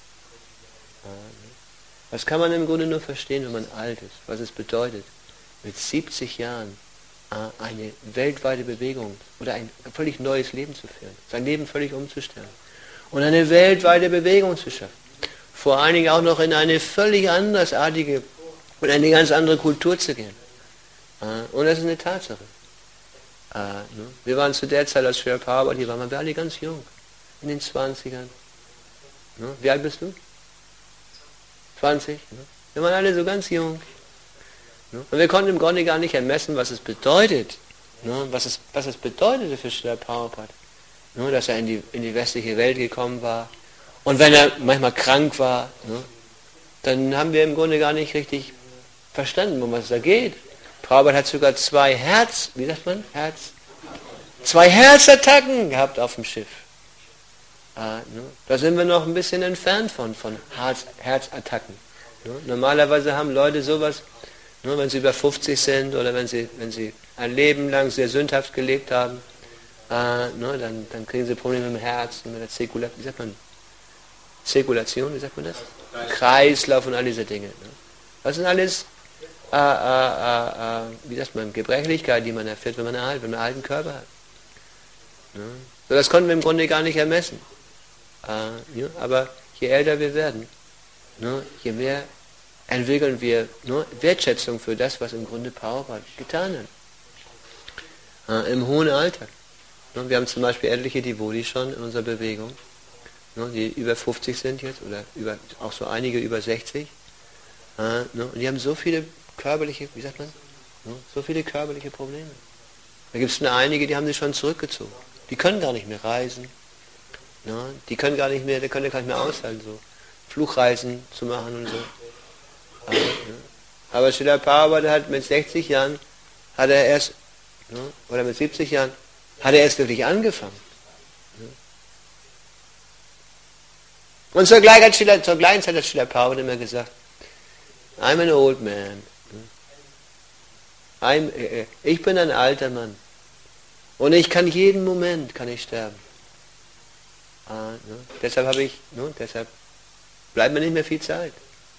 Ja. Das kann man im Grunde nur verstehen, wenn man alt ist, was es bedeutet, mit siebzig Jahren eine weltweite Bewegung oder ein völlig neues Leben zu führen, sein Leben völlig umzustellen und eine weltweite Bewegung zu schaffen. Vor allen Dingen auch noch in eine völlig andersartige und eine ganz andere Kultur zu gehen. Und das ist eine Tatsache. Wir waren zu der Zeit, als Srila Prabhupada hier waren, wir alle ganz jung, in den zwanzigern. Wie alt bist du? zwanzig. Wir waren alle so ganz jung. Und wir konnten im Grunde gar nicht ermessen, was es bedeutet, was es, was es bedeutete für Srila Prabhupada, dass er in die, in die westliche Welt gekommen war. Und wenn er manchmal krank war, dann haben wir im Grunde gar nicht richtig verstanden, um was es da geht. Prabhupada hat sogar zwei Herz, wie sagt man, Herz, zwei Herzattacken gehabt auf dem Schiff. Ah, ne? Da sind wir noch ein bisschen entfernt von, von Herz, Herzattacken. Ne? Normalerweise haben Leute sowas, ne, wenn sie über fünfzig sind oder wenn sie, wenn sie ein Leben lang sehr sündhaft gelebt haben, ah, ne, dann, dann kriegen sie Probleme mit dem Herz, mit der Zirkulation, wie sagt man, Zirkulation, wie sagt man das? Kreislauf und all diese Dinge. Ne? Das sind alles, ah, ah, ah, ah, wie sagt man, Gebrechlichkeiten, die man erfährt, wenn man einen, wenn man einen alten Körper hat. Ne? So, das konnten wir im Grunde gar nicht ermessen. Uh, ja, aber je älter wir werden, ne, je mehr entwickeln wir ne, Wertschätzung für das, was im Grunde Prabhupada getan hat. Uh, Im hohen Alter. Ne, wir haben zum Beispiel etliche Devotis schon in unserer Bewegung, ne, die über fünfzig sind jetzt, oder über, auch so einige über sechzig. Uh, ne, und die haben so viele körperliche, wie sagt man, ne, so viele körperliche Probleme. Da gibt es nur einige, die haben sich schon zurückgezogen. Die können gar nicht mehr reisen. Ja, die können gar nicht mehr, die können gar nicht mehr aushalten, so Flugreisen zu machen und so. Aber, ja. Aber Srila Prabhupada hat mit sechzig Jahren, hat er erst, ja, oder mit siebzig Jahren, hat er erst wirklich angefangen. Ja. Und zur gleichen, Srila, zur gleichen Zeit hat Srila Prabhupada immer gesagt, I'm an old man. I'm, äh, ich bin ein alter Mann. Und ich kann jeden Moment, kann ich sterben. Ah, ne? Deshalb habe ich, ne? deshalb bleibt mir nicht mehr viel Zeit.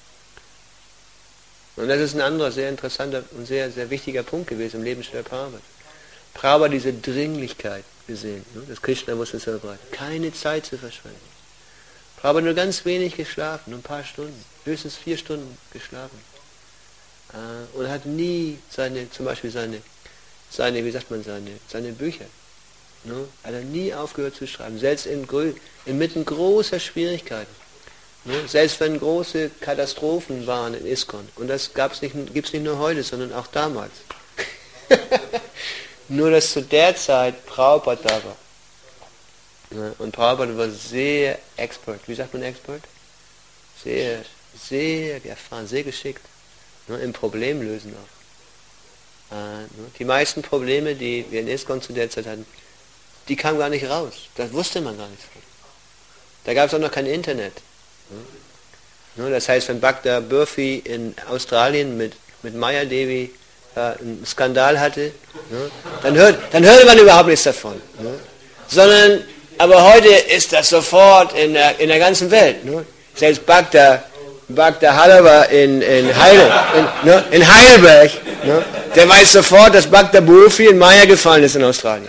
Und das ist ein anderer, sehr interessanter und sehr, sehr wichtiger Punkt gewesen im Leben Srila Prabhupada. Prabhupada diese Dringlichkeit gesehen, ne? Das Krishna wusste es verbreiten. Keine Zeit zu verschwenden. Prabhupada nur ganz wenig geschlafen, nur ein paar Stunden, höchstens vier Stunden geschlafen. Ah, und hat nie seine, zum Beispiel seine, seine, wie sagt man, seine, seine Bücher, no, hat er nie aufgehört zu schreiben, selbst in, inmitten großer Schwierigkeiten. No, selbst wenn große Katastrophen waren in ISKCON, und das gibt es nicht nur heute, sondern auch damals. Nur, dass zu der Zeit Prabhupada da war. No, und Prabhupada war sehr expert. Wie sagt man expert? Sehr, sehr erfahren, sehr geschickt. Ne, im Problemlösen auch. Äh, ne, die meisten Probleme, die wir in ISKCON zu der Zeit hatten, die kamen gar nicht raus. Da wusste man gar nichts von. Da gab es auch noch kein Internet. Ne? Das heißt, wenn Bhakta Burfi in Australien mit, mit Maya Devi äh, einen Skandal hatte, ne? dann, hört, dann hörte man überhaupt nichts davon. Ne? Sondern, aber heute ist das sofort in der, in der ganzen Welt. Ne? Selbst Bhakta, Bhakta Halava in, in, Heidel, in, ne? in Heidelberg, ne? der weiß sofort, dass Bhakta Burfi in Maya gefallen ist in Australien.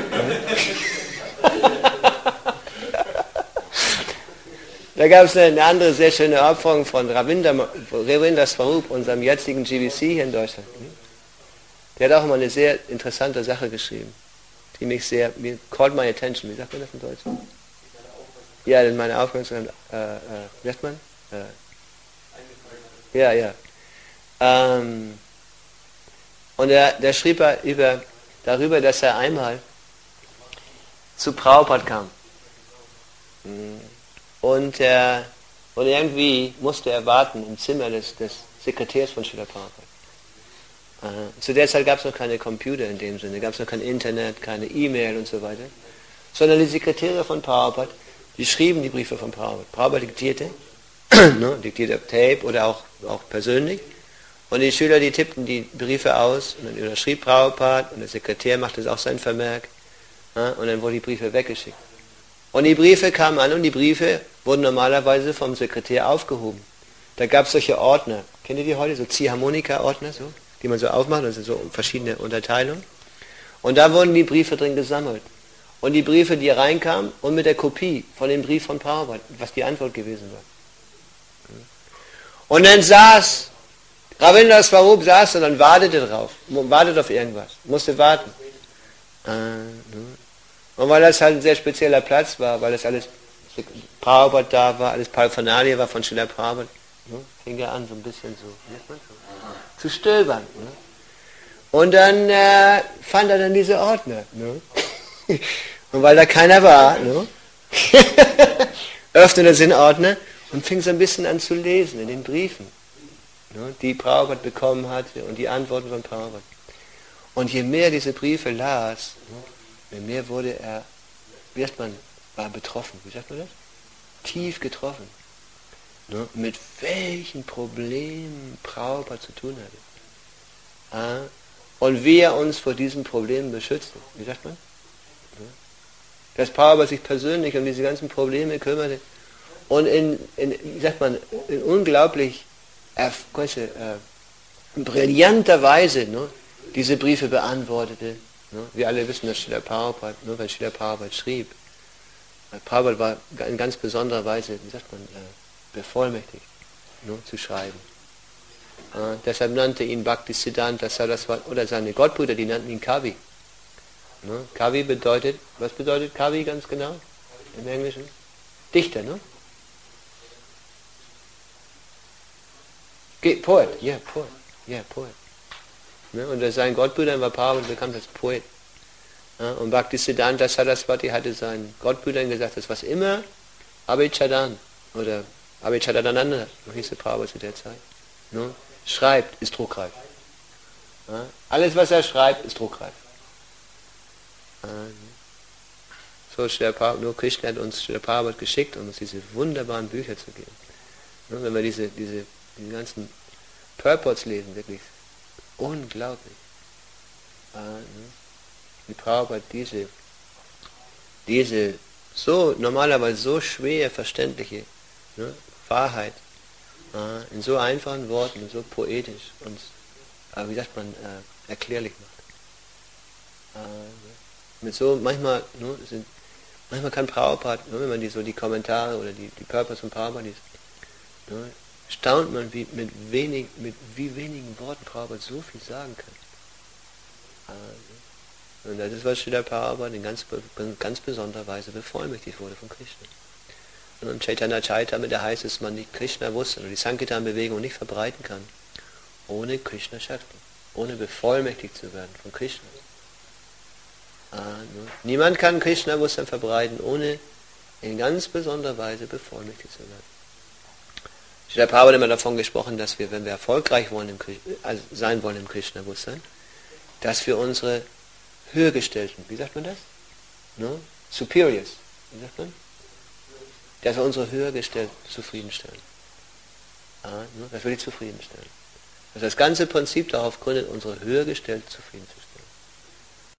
Da gab es eine andere sehr schöne Opferung von Ravindra Swarup, unserem jetzigen G V C hier in Deutschland. Der hat auch immer eine sehr interessante Sache geschrieben, die mich sehr, mir called my attention. Wie sagt man das in Deutsch? Ja, meine Aufmerksamkeit, äh, äh, wie sagt man? Äh, ja, ja. Ähm, und der, der schrieb über, darüber, dass er einmal zu Prabhupada kam. Und, äh, und irgendwie musste er warten im Zimmer des, des Sekretärs von Srila Prabhupada. Äh, zu der Zeit gab es noch keine Computer in dem Sinne, gab es noch kein Internet, keine E-Mail und so weiter. Sondern die Sekretäre von Prabhupada, die schrieben die Briefe von Prabhupada. Prabhupada diktierte, ne, diktierte auf Tape oder auch, auch persönlich. Und die Schüler, die tippten die Briefe aus und dann schrieb Prabhupada und der Sekretär machte auch seinen Vermerk. Ja, und dann wurden die Briefe weggeschickt. Und die Briefe kamen an und die Briefe wurden normalerweise vom Sekretär aufgehoben. Da gab es solche Ordner. Kennt ihr die heute? So Ziehharmonika-Ordner, so, die man so aufmacht, also so verschiedene Unterteilungen. Und da wurden die Briefe drin gesammelt. Und die Briefe, die reinkamen und mit der Kopie von dem Brief von Prabhupada, was die Antwort gewesen war. Und dann saß Ravindra Swarup saß und dann wartete drauf, wartete auf irgendwas, musste warten. Und weil das halt ein sehr spezieller Platz war, weil das alles Prabhupada da war, alles Paraphernalie war von Srila Prabhupada, ne, fing er an so ein bisschen so, so zu stöbern. Ne. Und dann äh, fand er dann diese Ordner. Ne. Und weil da keiner war, ne, öffnete er den Ordner und fing so ein bisschen an zu lesen in den Briefen, ne, die Prabhupada bekommen hatte und die Antworten von Prabhupada. Und je mehr diese Briefe las, ne, je mehr wurde er, wie sagt man, war betroffen, wie sagt man das? Tief getroffen. Ne? Mit welchen Problemen Prabhupada zu tun hatte. Ah, und wie er uns vor diesen Problemen beschützte. Wie sagt man? Ne? Dass Prabhupada sich persönlich um diese ganzen Probleme kümmerte und in, in wie sagt man, in unglaublich äh, äh, brillanter Weise, ne, diese Briefe beantwortete. Wir alle wissen, dass Srila Prabhupada, nur weil Srila Prabhupada schrieb, Prabhupada war in ganz besonderer Weise, wie sagt man, äh, bevollmächtigt, ne, zu schreiben. Äh, deshalb nannte ihn Bhaktisiddhanta Saraswati, oder seine Gottbrüder, die nannten ihn Kavi. Ne? Kavi bedeutet, was bedeutet Kavi ganz genau im Englischen? Dichter, ne? Ge Poet, ja, yeah, Poet, ja, yeah, Poet. Ne? Und sein Gottbrüder war Prabhupada bekannt als Poet. Ja, und Bhaktisiddhanta Saraswati hatte seinen Gottbrüdern gesagt, dass was immer Abhichadan oder Abhichadananda, so hieß der Prabhupada zu der Zeit, ne, schreibt, ist druckreif. Ja, alles, was er schreibt, ist druckreif. Ja, so, Prabhupada, nur Krishna hat uns Srila Prabhupada geschickt, um uns diese wunderbaren Bücher zu geben. Ne, wenn wir diese, diese, diese ganzen Purports lesen, wirklich unglaublich. Ja, ne, wie Prabhupada diese, diese so normalerweise so schwer verständliche, ne, Wahrheit äh, in so einfachen Worten und so poetisch und äh, wie sagt man, äh, erklärlich macht. Äh, mit so manchmal, ne, sind, manchmal kann Prabhupada, ne, wenn man die so die Kommentare oder die, die Purpose von Prabhupada liest, ne, staunt man, wie mit wenig, mit wie wenigen Worten Prabhupada so viel sagen kann. Äh, Und das ist, was Srila Prabhupada in ganz, ganz besonderer Weise bevollmächtigt wurde von Krishna. Und im Chaitanya Charitamrita heißt es, dass man die Krishna wusste und die Sankirtan-Bewegung nicht verbreiten kann, ohne Krishna Shakti, ohne bevollmächtigt zu werden von Krishna. Ah, ne? Niemand kann Krishna-Bewusstsein verbreiten, ohne in ganz besonderer Weise bevollmächtigt zu werden. Srila Prabhupada hat immer davon gesprochen, dass wir, wenn wir erfolgreich wollen im, also sein wollen im Krishna-Bewusstsein, dass wir unsere Höhergestellten, wie sagt man das? No? Superiors, wie sagt man? Dass wir unsere Höhergestellten zufriedenstellen. Ah, no? Dass wir die zufriedenstellen. Also das ganze Prinzip darauf gründet, unsere Höhergestellten zufriedenzustellen.